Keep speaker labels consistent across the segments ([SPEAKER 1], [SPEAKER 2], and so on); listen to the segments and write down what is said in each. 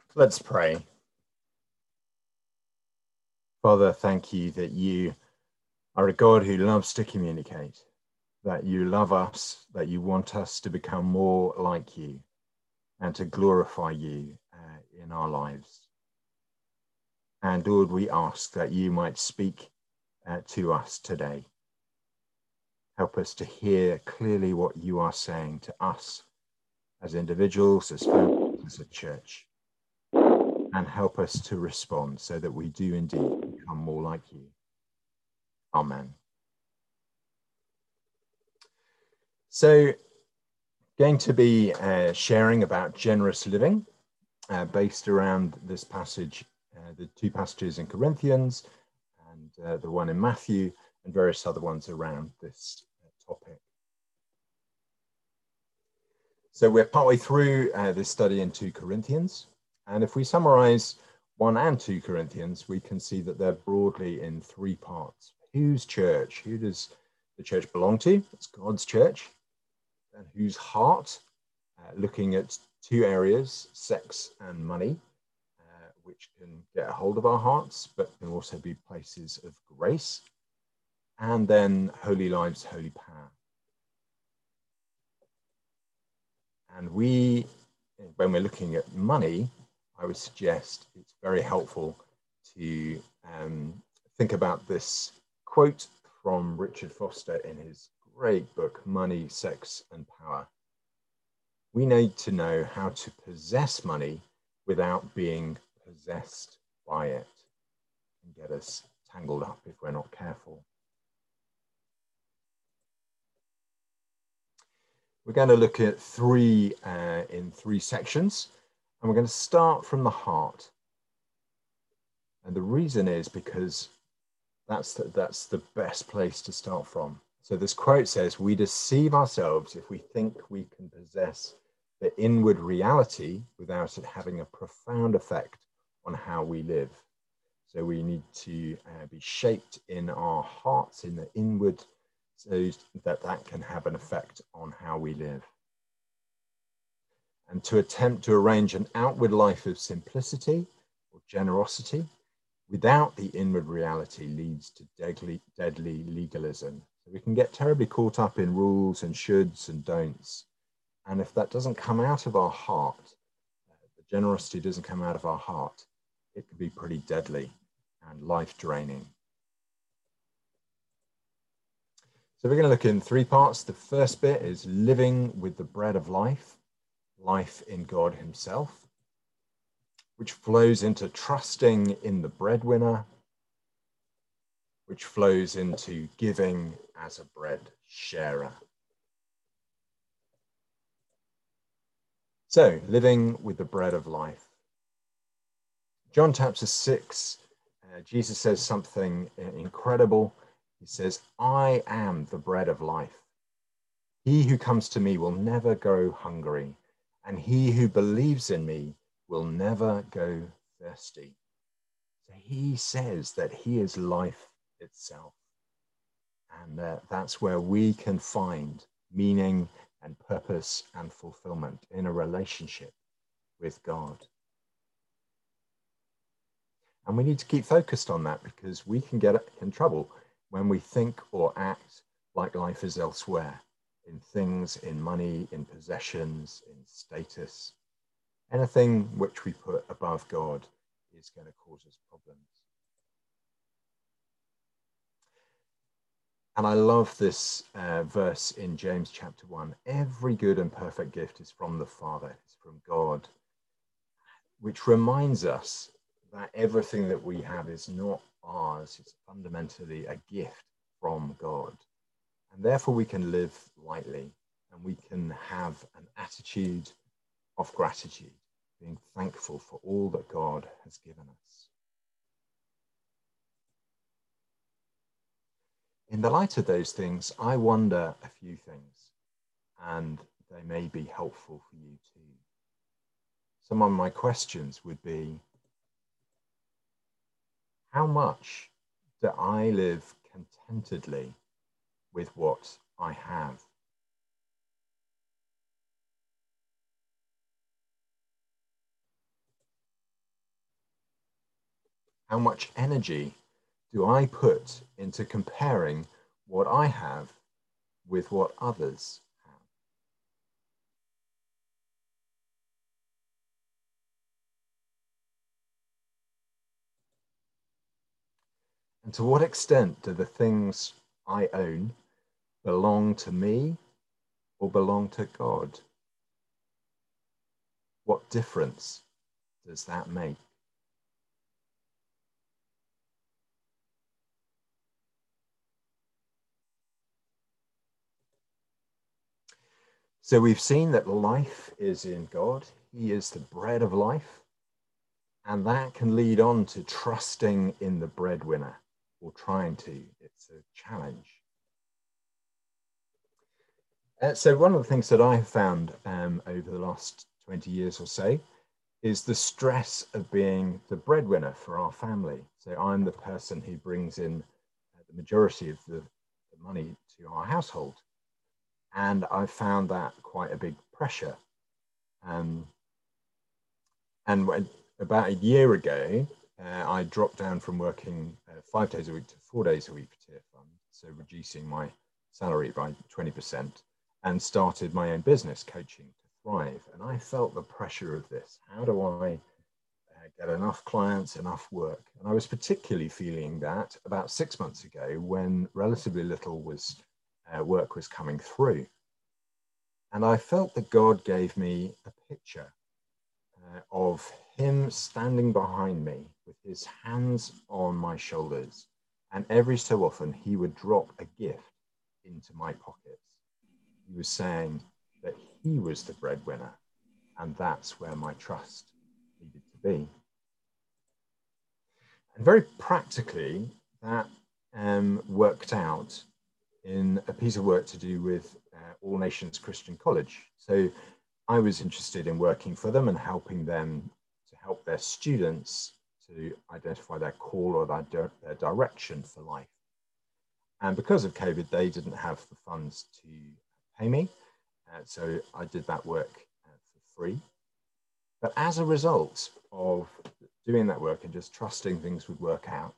[SPEAKER 1] Let's pray. Father, thank you that you are a God who loves to communicate, that you love us, that you want us to become more like you and to glorify you in our lives. And Lord, we ask that you might speak to us today. Help us to hear clearly what you are saying to us as individuals, as families, as a church. And help us to respond so that we do indeed become more like you. Amen. So, going to be sharing about generous living based around this passage, the two passages in Corinthians and the one in Matthew and various other ones around this topic. So we're partway through this study in 2 Corinthians. And if we summarize 1 and 2 Corinthians, we can see that they're broadly in three parts. Whose church? Who does the church belong to? It's God's church. And whose heart? Looking at two areas, sex and money, which can get a hold of our hearts, but can also be places of grace. And then holy lives, holy power. And when we're looking at money, I would suggest it's very helpful to think about this quote from Richard Foster in his great book, Money, Sex and Power. We need to know how to possess money without being possessed by it. It can get us tangled up if we're not careful. We're going to look at three sections, and we're going to start from the heart. And the reason is because that's the best place to start from. So this quote says, "We deceive ourselves if we think we can possess the inward reality without it having a profound effect on how we live." So we need to be shaped in our hearts, in the inward, so that can have an effect on how we live. And to attempt to arrange an outward life of simplicity or generosity without the inward reality leads to deadly legalism. So we can get terribly caught up in rules and shoulds and don'ts. And if that doesn't come out of our heart, the generosity doesn't come out of our heart, it can be pretty deadly and life draining. So we're going to look in three parts. The first bit is living with the bread of life, life in God himself, which flows into trusting in the breadwinner, which flows into giving as a bread sharer. So, living with the bread of life. John chapter 6, Jesus says something incredible. He says, "I am the bread of life. He who comes to me will never go hungry, and he who believes in me will never go thirsty." So he says that he is life itself. And that's where we can find meaning and purpose and fulfillment in a relationship with God. And we need to keep focused on that because we can get in trouble when we think or act like life is elsewhere, in things, in money, in possessions, in status. Anything which we put above God is going to cause us problems. And I love this verse in James chapter 1. Every good and perfect gift is from the Father, it's from God, which reminds us that everything that we have is not ours, it's fundamentally a gift from God. And therefore we can live lightly and we can have an attitude of gratitude, being thankful for all that God has given us. In the light of those things, I wonder a few things, and they may be helpful for you too. Some of my questions would be, how much do I live contentedly with what I have? How much energy do I put into comparing what I have with what others have? And to what extent do the things I own belong to me or belong to God? What difference does that make? So we've seen that life is in God. He is the bread of life. And that can lead on to trusting in the breadwinner, or trying to. It's a challenge. So one of the things that I've found over the last 20 years or so is the stress of being the breadwinner for our family. So I'm the person who brings in the majority of the money to our household. And I found that quite a big pressure. And about a year ago, I dropped down from working 5 days a week to 4 days a week for Tear Fund, so reducing my salary by 20%, and started my own business, Coaching to Thrive. And I felt the pressure of this. How do I get enough clients, enough work? And I was particularly feeling that about 6 months ago when relatively little work was coming through. And I felt that God gave me a picture of him standing behind me with his hands on my shoulders. And every so often he would drop a gift into my pockets. He was saying that he was the breadwinner, and that's where my trust needed to be. And very practically, that worked out in a piece of work to do with All Nations Christian College. So I was interested in working for them and helping them to help their students to identify their call or their direction for life. And because of COVID, they didn't have the funds to pay me. So I did that work for free. But as a result of doing that work and just trusting things would work out,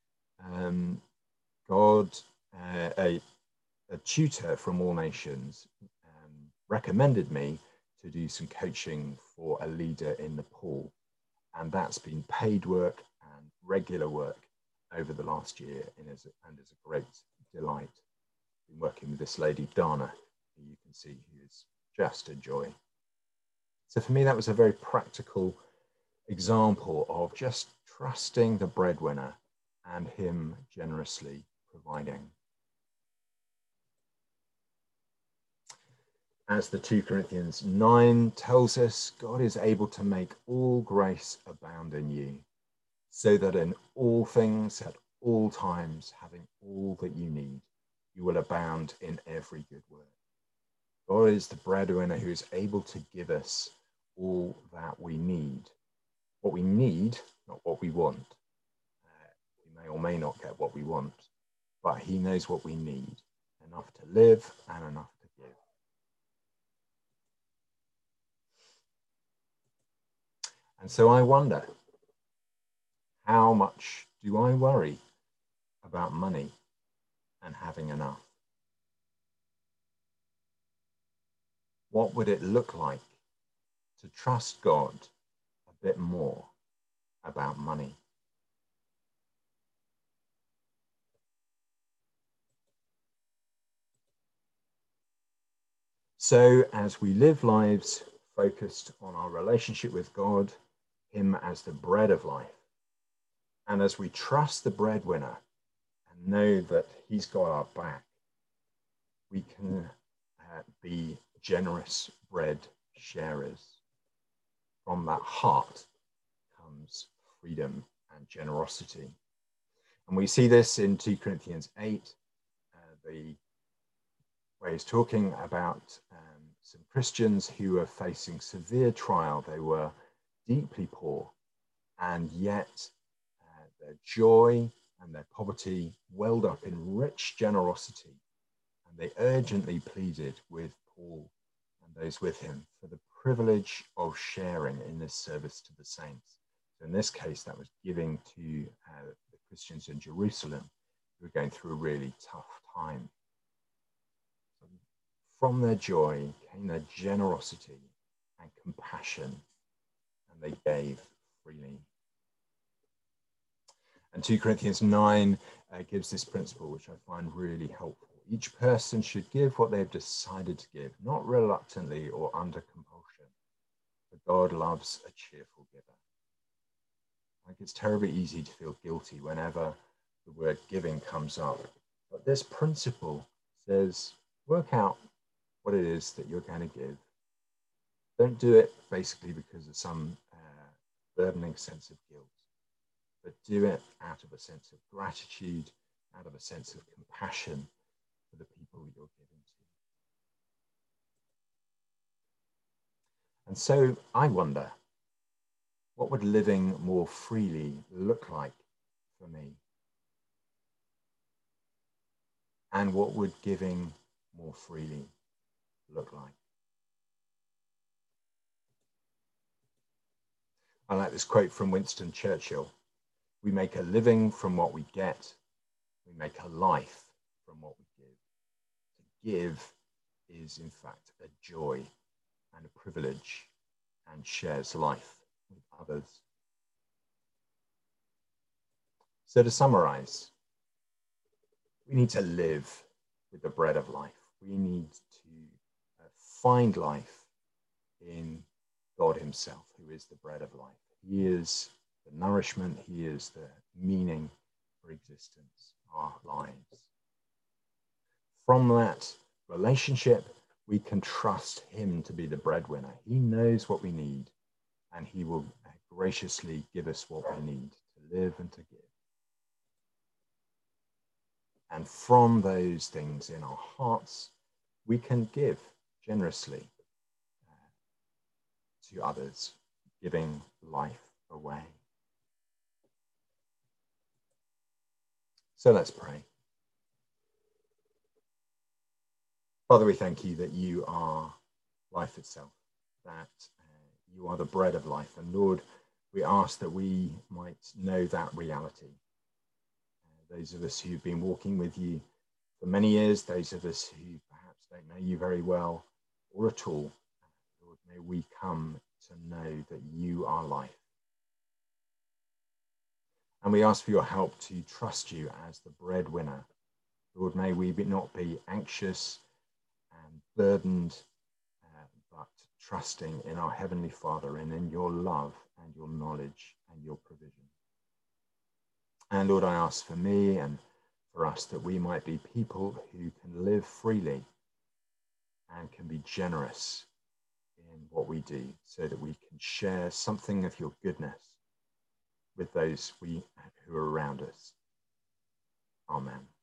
[SPEAKER 1] God, a tutor from All Nations, recommended me to do some coaching for a leader in Nepal. And that's been paid work and regular work over the last year, and is a great delight. I've been working with this lady, Dana, who you can see, who is just a joy. So for me, that was a very practical example of just trusting the breadwinner and him generously providing. As the 2 Corinthians 9 tells us, God is able to make all grace abound in you, so that in all things, at all times, having all that you need, you will abound in every good work. God is the breadwinner who is able to give us all that we need. What we need, not what we want. We may or may not get what we want, but he knows what we need, enough to live and enough to give. And so I wonder, how much do I worry about money and having enough? What would it look like to trust God a bit more about money? So as we live lives focused on our relationship with God, him as the bread of life, and as we trust the breadwinner and know that he's got our back, we can be generous bread sharers. From that heart comes freedom and generosity. And we see this in 2 Corinthians 8, where he's talking about some Christians who were facing severe trial. They were deeply poor, and yet their joy and their poverty welled up in rich generosity. And they urgently pleaded with Paul and those with him for the privilege of sharing in this service to the saints. So in this case, that was giving to the Christians in Jerusalem who were going through a really tough time. So from their joy came their generosity and compassion, and they gave freely. And 2 Corinthians 9 gives this principle, which I find really helpful. Each person should give what they've decided to give, not reluctantly or under compulsion, for God loves a cheerful giver. Like, it's terribly easy to feel guilty whenever the word giving comes up. But this principle says, work out what it is that you're going to give. Don't do it basically because of some burdening sense of guilt, but do it out of a sense of gratitude, out of a sense of compassion for the people that you're giving to. And so I wonder, what would living more freely look like for me? And what would giving more freely look like? I like this quote from Winston Churchill. We make a living from what we get. We make a life from what we give. To give is, in fact, a joy and a privilege, and shares life with others. So to summarize, we need to live with the bread of life. We need to find life in God himself, who is the bread of life. He is the nourishment. He is the meaning for existence, our lives. From that relationship, we can trust him to be the breadwinner. He knows what we need, and he will graciously give us what we need to live and to give. And from those things in our hearts, we can give generously to others, giving life away. So let's pray. Father, we thank you that you are life itself, that you are the bread of life. And Lord, we ask that we might know that reality. Those of us who've been walking with you for many years, those of us who perhaps don't know you very well or at all, Lord, may we come to know that you are life. And we ask for your help to trust you as the breadwinner. Lord, may we not be anxious and burdened, but trusting in our Heavenly Father and in your love and your knowledge and your provision. And Lord, I ask for me and for us that we might be people who can live freely and can be generous in what we do, so that we can share something of your goodness with those who are around us. Amen.